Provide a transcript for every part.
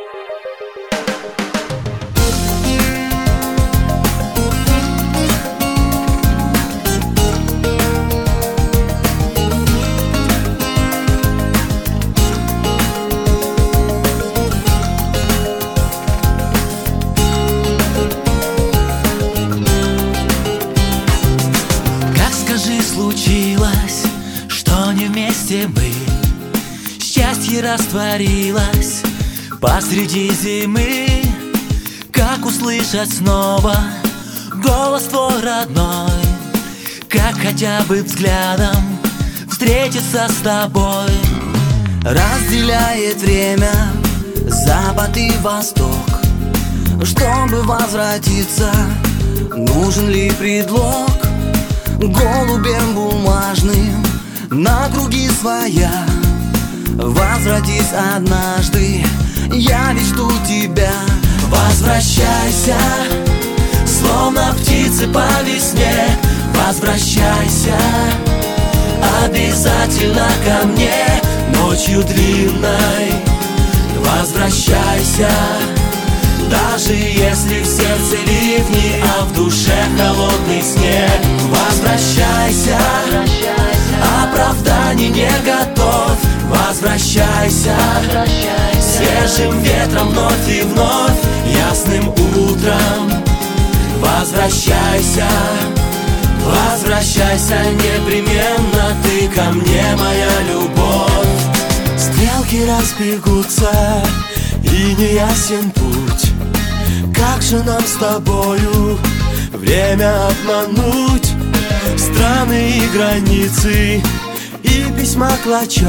Случилось, что не вместе мы. Счастье растворилось посреди зимы. Как услышать снова голос твой родной? Как хотя бы взглядом встретиться с тобой? Разделяет время запад и восток. Чтобы возвратиться, нужен ли предлог? Голубем бумажным на круги своя возвратись однажды, я ведь жду тебя. Возвращайся, словно птицы по весне. Возвращайся, обязательно ко мне ночью длинной. Возвращайся, даже если в сердце ливни, а в душе холодный снег. Возвращайся, оправданий не готов. Возвращайся, свежим ветром вновь и вновь, ясным утром. Возвращайся, возвращайся непременно, ты ко мне, моя любовь. Стрелки разбегутся, и не ясен путь. Как же нам с тобою время обмануть? Страны и границы, и письма клочок.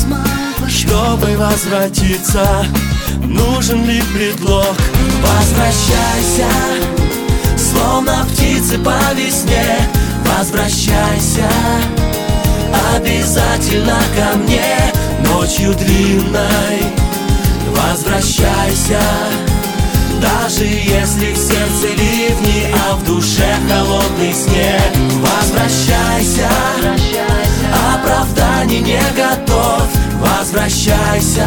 Чтобы возвратиться, нужен ли предлог? Возвращайся, словно птицы по весне. Возвращайся, обязательно ко мне ночью длинной. Возвращайся, даже если в сердце ливни, а в душе холодный снег. Возвращайся, оправданий не готов. Возвращайся,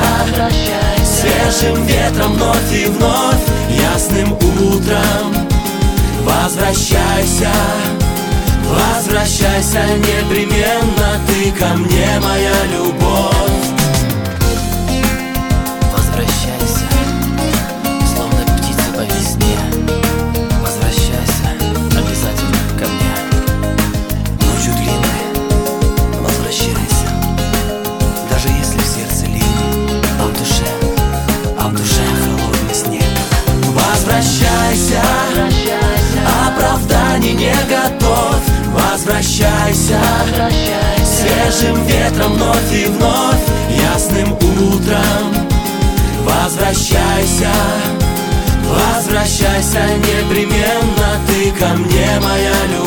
свежим ветром вновь и вновь, ясным утром. Возвращайся, возвращайся непременно, ты ко мне, моя любовь. Возвращайся, оправданий не готов. Возвращайся, свежим ветром вновь и вновь, ясным утром. Возвращайся, возвращайся непременно, ты ко мне, моя любовь.